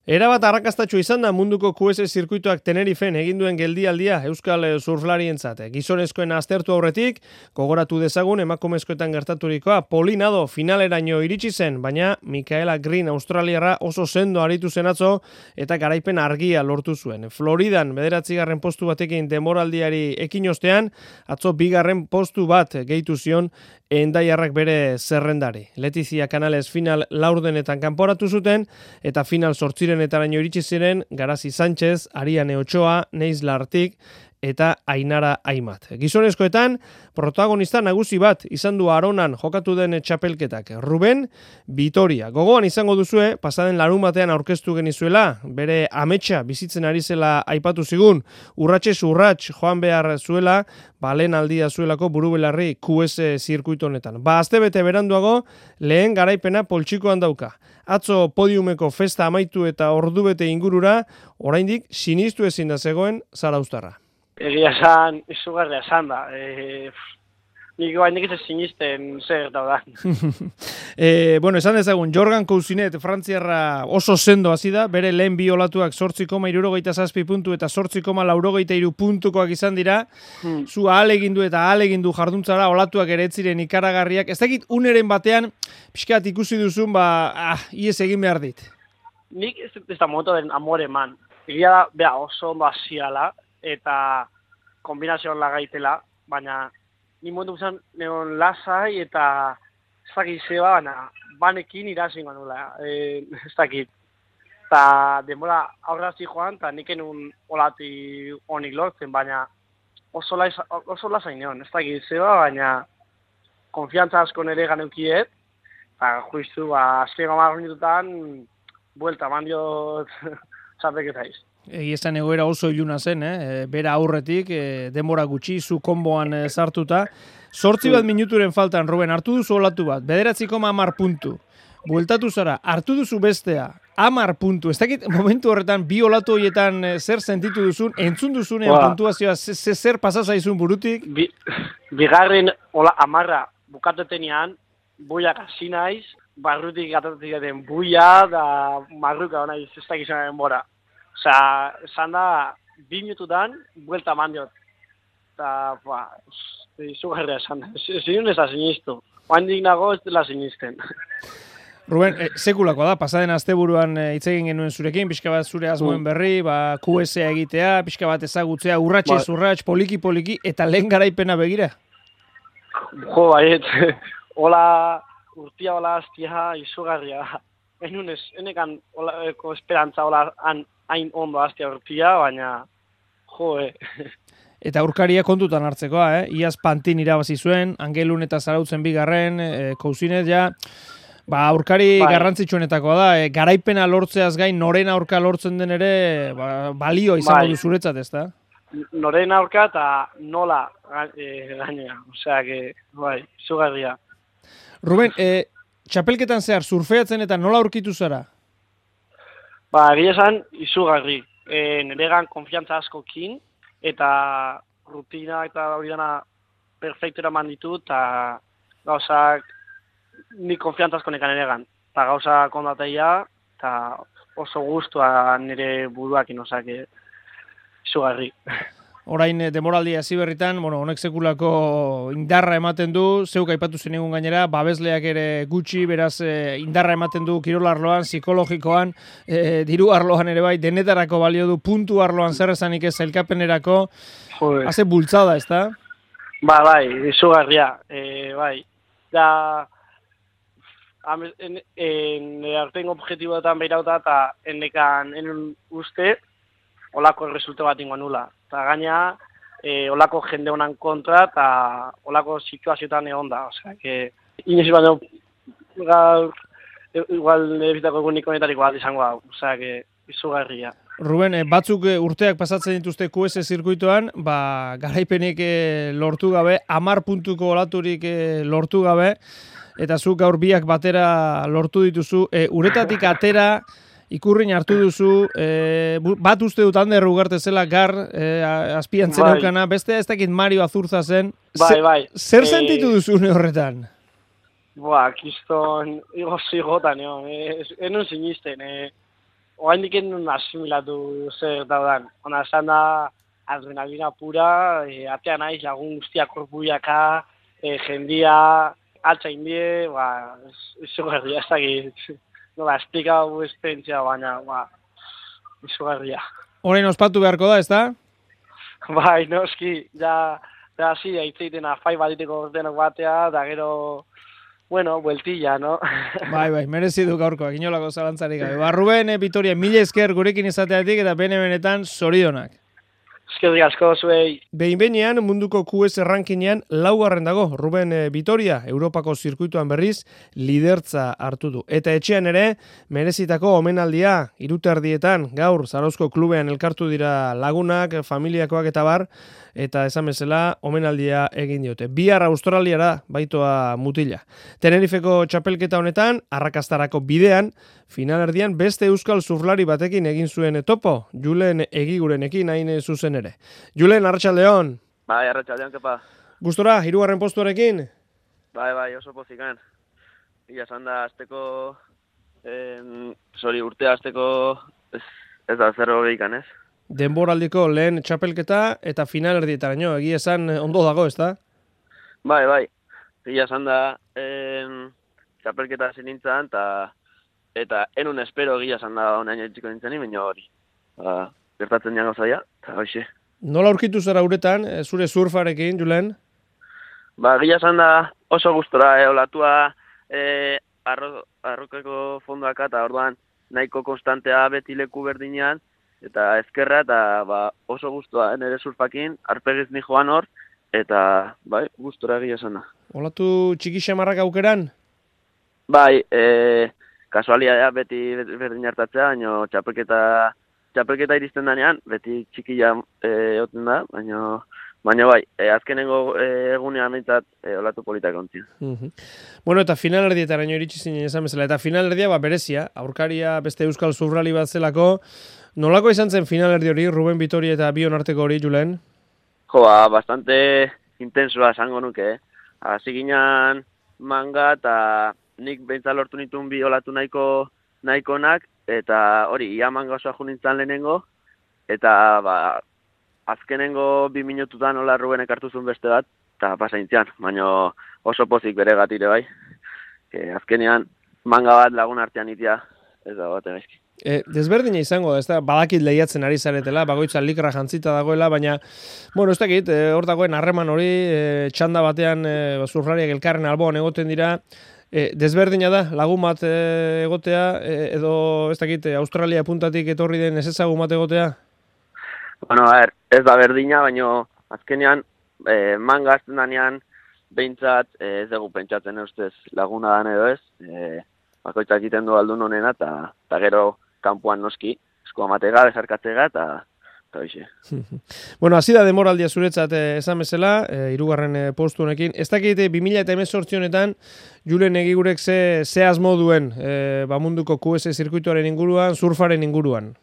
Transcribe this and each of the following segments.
Erabat arrakastatxo izan da munduko QS zirkuituak Tenerifen egin duen geldialdia euskal surflarientzat. Gizonezkoen aztertu aurretik, gogoratu dezagun emakumezkoetan gertaturikoa, Polinado finaleraino iritsi zen, baina Michaela Green australiarra oso sendo aritu zen atzo eta garaipen argia lortu zuen. Floridan 9. postu batekin denboraldiari ekin ostean, atzo 2. postu bat gehitu zion endaiarrak bere zerrendari. Letizia Canales final laurdenetan kanporatu zuten eta final 8 iritsi ziren Garazi Sánchez, Ariane Ochoa, Neis Lartik eta Ainara Aimat. Gizonezkoetan, protagonista nagusi bat izan du Aronan jokatu den txapelketak. Ruben Vitoria. Gogoan izango duzue, pasaden larunbatean aurkeztu genizuela, bere ametsa bizitzen ari zela aipatu zigun, urratxez urrats joan behar zuela, lehen aldia zuelako burubelarri QS zirkuito honetan. Astebete beranduago, lehen garaipena poltsikoan dauka. Atzo podiumeko festa amaitu eta ordubete ingurura, oraindik sinistu ezin da zegoen Zarauztarra. Egia esan, izugarria esan da. Nik baindik ez sinisten zer da. Bueno, esan dezagun, Jorgan Cousinet, frantziarra oso sendo hasi da, bere lehen bi olatuak 8,67 puntu eta 8,83 puntukoak izan dira. Zu ahalegindu eta ahalegindu jarduntzara olatuak ere ez ziren ikaragarriak. Ez dakit uneren batean, pixkat ikusi duzun, ies egin behar dit. Nik ez da momentu den amore eman. Egia da, oso ondo hasiala eta kombinazioan lagaitela, baina ni momentu zen neon lasai eta ez dakit zeba, baina banekin irasin ganula, ez dakit. Eta denbora aurrazi joan, eta nik enun olati honik lortzen, baina oso lasai neon, ez dakit zeba, baina konfiantza asko nire ganeukiet, eta juizu, azken 10 minututan, buelta, mandiot txapelketaiz. Egiestan egoera oso iluna zen, bera aurretik, denbora gutxi, zu konboan sartuta. 8 minuturen faltan, Ruben, hartu duzu olatu bat, 9,10 puntu. Bueltatu zara, hartu duzu bestea, 10 puntu. Ez dakit momentu horretan, bi olatu horietan zer sentitu duzun, entzun duzunean puntuazioa, zer pasa zaizun burutik? Bigarren ola 10 bukatetenean, buiak hasi naiz, barrutik gatatik den buia, da marruka naiz ez dakizan denbora. Osa, esan da, 2 minututan, buelta mandiot. Eta, izugarria esan da. Zinun ez da sinistu. Oandik nago ez dela sinisten. Ruben, sekulako da, pasaden asteburuan hitz egin genuen zurekin, pixka bat zure asmoen berri, QS egitea, pixka bat ezagutzea, urrats, poliki, eta lehen garaipena begira? Jo, baiet, hola, urtia hola aztia, izugarria. Enekan esperantza hola hain ondo aztia urtia, baina, Eta aurkaria kontutan hartzekoa, Iaz Pantin irabazi zuen, Angelun eta Zarautzen 2, Cousinet ja, aurkari garrantzitsuenetakoa da, garaipena lortzeaz gain, noren aurka lortzen den ere, balio izango du zuretzat, ez da? Noren aurka eta nola gainera, osea, izugarria. Ruben, txapelketan zehar, surfeatzen eta nola aurkitu zara? Egia esan, izugarri. Niregan konfiantza askokin, eta rutina eta hori dena perfektera manditu, eta gauzak nik konfiantza asko nekan niregan. Eta gauzak ondateia, eta oso guztua nire buruakin, osak, izugarri. Orain demoraldia hasi berritan, honek sekulako indarra ematen du, zeuk aipatu zen egun gainera, babesleak ere gutxi, beraz indarra ematen du kirol arloan, psikologikoan, diru arloan ere bai, denetarako balio du, puntu arloan zer esanik ez zailkapenerako, haze bultzada, ez da? Bai, izugarria, bai. Da, artean objektiboetan behirauta, eta enun uste, olako resulte bat ingoan nula. Eta gaina, olako jende honan kontra, eta olako situazioetan egon da. Osea, inoiz baino, igual nebitako egunik honetariko bat izango hau. Osea, izugarria. Ruben, batzuk urteak pasatzen dituzte QS zirkuitoan, garaipenik lortu gabe, 10 puntuko olaturik lortu gabe, eta zuk gaur biak batera lortu dituzu. Uretatik atera, ikurrin hartu duzu, bat uste dut Ander Ugarte zela gar azpian zen eukana, bestea ez dakit Mario Azurza zen. Bai. Zer sentitu duzu horretan? Kiston, igotan, enun sinisten. oraindik enun asimilatu zer daudan. Ona, esan da, adrenalina pura, atean naiz lagun guztiak korpuiaka, jendia, altza indie, izugarria, ez dakit, nola, esplikau esperientzia, baina, izugarria. Orain ospatu beharko da, ezta? Bai, noski, ja, hasi aitzeiten afai batiteko denok batea, da gero, bueno, bueltilla, no? Bai, merezi du gaurkoak, inolako zalantzarik gabe. Ruben, Vitoria, mila esker gurekin izateatik eta benetan zorionak. Eskerrik asko zuei. Behin-behinean munduko QS rankingean laugarren dago Ruben Vitoria, Europako zirkuituan berriz lidertza hartu du. Eta etxean ere merezitako omenaldia iruterdietan gaur Zarauzko klubean elkartu dira lagunak, familiakoak eta bar, eta esan bezala omenaldia egin diote. Bihar Australiara baitoa mutila. Tenerifeko txapelketa honetan, arrakastarako bidean, finalerdian beste euskal zurlari batekin egin zuen topo, Julen Egigurenekin hain zuzen ere. Julen, arratsaldeon. Bai, arratsaldeon, kepa. Gustora, 3. postuarekin? Bai, oso pozikan. Ia esan da, azteko, urtea azteko ez da zerro gehikan, ez? Denboraldiko lehen txapelketa eta finalerdietaraino, egia esan ondo dago, ez da? Bai. Ia esan da, txapelketa zinintzan, eta enun espero egia esan da honaino etxiko nintzen, baina hori. Gertatzen jango zaia, eta hoxe. Nola aurkitu zara uretan, zure surfarekin, Julen? Egia esan da oso gustora, olatua arrokeko fondoaka, eta orduan nahiko konstantea beti leku berdinean, eta ezkerra, eta oso gustua, nire surfakin, arpegiz ni joan hor, eta gustora egia esan da. Olatu txiki xamarrak aukeran? Bai, kasualia beti berdin hartatzea, baina txapelketa iristen danean, beti txikia oten da, baina bai, azkenengo egunean mintzat olatu politak ontzien. Bueno, eta finalerdietaraino iritsi zinen esan bezala, eta finalerdia berezia, aurkaria beste euskal zurrali bat zelako, nolako izan zen finalerdi hori, Ruben Vitoria eta bion arteko hori, Julen? Bastante intensua esango nuke, hasi ginen manga eta nik behintzat lortu nituen bi olatu nahikonak, eta hori, ia manga osoa junintzan lehenengo, eta azkenengo 2 minututan hola Ruben ekartu zuen beste bat, eta pasaintzian, baina oso pozik bere gatire bai. Azkenean manga bat lagun artean itia, ez da bat egizki. Desberdina izango, ez da, badakit lehiatzen ari zaretela, bagoitza likra jantzita dagoela, baina, bueno, ez dakit, hor dagoen harreman hori, txanda batean zurrariak elkarren alboan egoten dira, desberdina da, lagun bat egotea, edo, ez dakit, Australia puntatik etorri den ezezagun bat egotea? Bueno, ez da berdina, baina azkenean, manga azten danean, behintzat, ez dugu pentsatzen ustez laguna dan edo ez, bakoitzak egiten du aldun honena, eta gero kanpoan noski, eskua matega, bezarkatzega, eta hoxe. Bueno, hasi da demoraldia zuretzat esan bezala, 3. postu honekin. Ez dakit 2018 honetan, Julen Egigurek ze asmo duen munduko QS zirkuituaren inguruan, surfaren inguruan?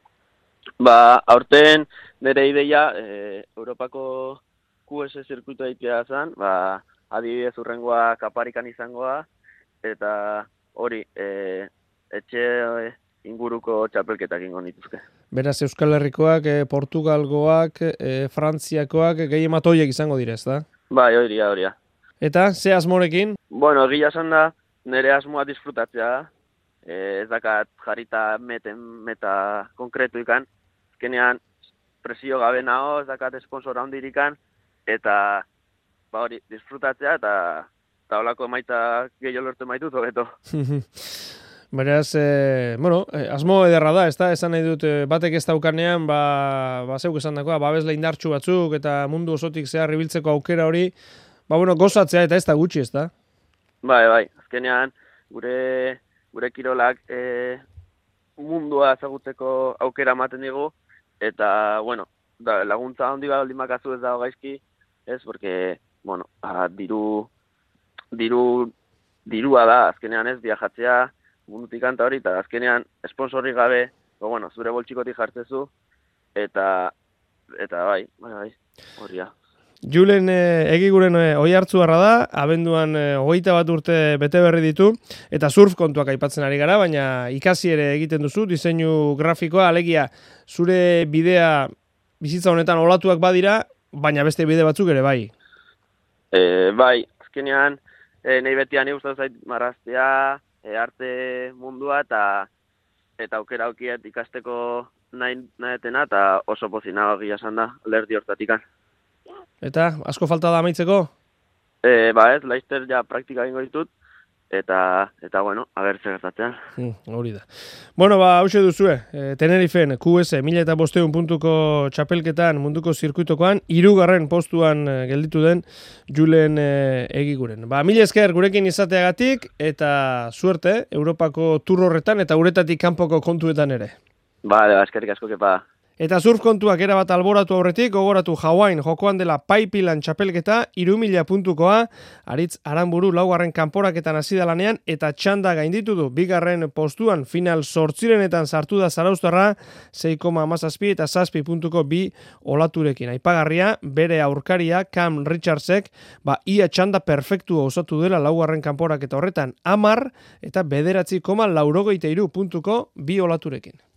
Aurten nire ideia, Europako QS zirkuitua egitea zen, adibidez urrengoa kaparikan izangoa, eta hori, etxe inguruko txapelketak ingo nituzke. Beraz, Euskal Herrikoak, Portugalgoak, Frantziakoak, gehi ematoiek izango direz, da? Bai, horia. Eta, ze asmorekin? Bueno, egia esan da, nire asmoa disfrutatzea da. Ez dakat jarrita meta konkretu ikan. Azkenean, presio gabe nago, ez dakat esponsora hondirikan, eta hori, disfrutatzea, eta holako emaitza gehiago lortu maitut, hobeto. Beraz, asmo ederra da, ez da, esan nahi dut, batek ez daukanean, zeuk esan dakoa, babesle indartsu batzuk, eta mundu osotik zehar ibiltzeko aukera hori, gozatzea eta ez da gutxi, ez da? Bai, azkenean, gure kirolak mundua ezagutzeko aukera ematen digu, eta, laguntza handi bat aldin makazu ez dago gaizki, ez, porque, dirua da, azkenean ez, viajatzea, mundutik kanta hori, eta azkenean esponsorrik gabe, zure boltsikotik jartzezu, eta bai, horria. Julen Egiguren oihartzuarra da, abenduan 21 urte bete berri ditu, eta surf kontuak aipatzen ari gara, baina ikasi ere egiten duzu, diseinu grafikoa, alegia zure bidea bizitza honetan olatuak badira, baina beste bide batzuk ere bai. Bai, azkenean, nahi betian gustatzen zait marraztea, arte mundua, eta aukera aukiet ikasteko nahetena, eta oso pozina gila esan da, lerdi hortatikan. Eta, asko falta da amaitzeko? Ba ez, laizter ja praktika egingo ditut, eta bueno, aber zer gertatzean. Hori da. Bueno, ba, hause duzue, Tenerifen, QS, 1500 puntuko txapelketan munduko zirkuitokoan, 3. postuan gelditu den Julen Egiguren. Ba, mila esker gurekin izateagatik, eta suerte, Europako tur horretan, eta uretatik kanpoko kontuetan ere. Ba, eskerrik asko kepa. Eta surf kontuak erabat alboratu aurretik, gogoratu Hawain jokoan dela Paipilan txapelketa 3000 puntukoa, Aritz Aranburu 4. kanporaketan hasi da lanean eta txanda gainditu du 2. postuan final 8etan sartu da zarauztarra 6,17 eta 7 puntuko 2 olaturekin. Aipagarria, bere aurkaria Cam Richardsek, ia txanda perfektua osatu dela 4. kanporaketa horretan 10 eta 9,83 puntuko 2 olaturekin.